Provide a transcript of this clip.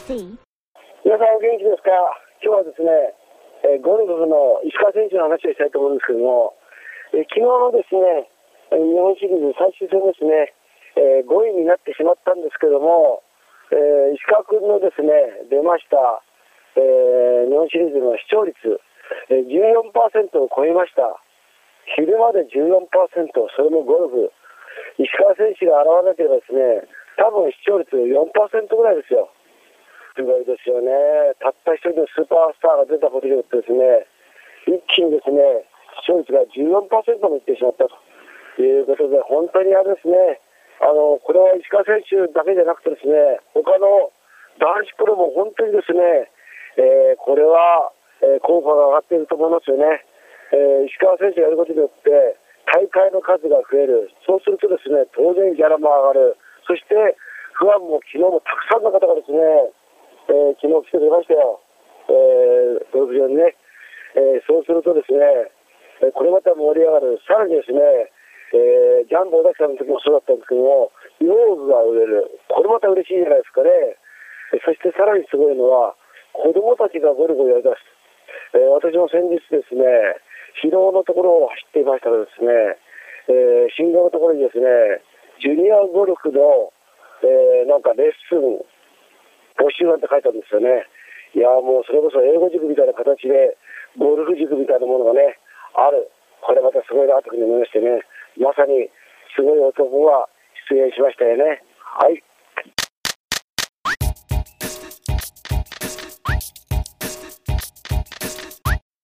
C. 皆さんお元気ですか。今日はですね、ゴルフの石川選手の話をしたいと思うんですけども、昨日のですね、日本シリーズ最終戦ですね、5位になってしまったんですけども、石川君のですね、出ました、日本シリーズの視聴率、14% を超えました。昼まで 14%、それもゴルフ。石川選手が現れなければですね、多分視聴率 4% ぐらいですよ。すごいですよね。たった一人のスーパースターが出たことによってですね、一気にですね、視聴率が 14% もいってしまったということで、本当にあれですね、これは石川選手だけじゃなくてですね、他の男子プロも本当にですね、これは、効果が上がっていると思いますよね。石川選手がやることによって大会の数が増える。そうするとですね、当然ギャラも上がる。そしてファンも昨日もたくさんの方がですね、昨日来てくれましたよ。ゴルフ場にね。そうするとですね、これまた盛り上がる。さらにですね、ジャンボ尾崎さんの時もそうだったんですけども、用具が売れる。これまた嬉しいじゃないですかね。そしてさらにすごいのは、子供たちがゴルフをやりだす。私も先日ですね、広尾のところを走っていましたらですね、信号のところにですね、ジュニアゴルフの、なんかレッスン、募集なんて書いてあるんですよね。いやもうそれこそ英語塾みたいな形でゴルフ塾みたいなものがねある。これまたすごいなというふうに思いましてね、まさにすごい男が出現しましたよね。はい。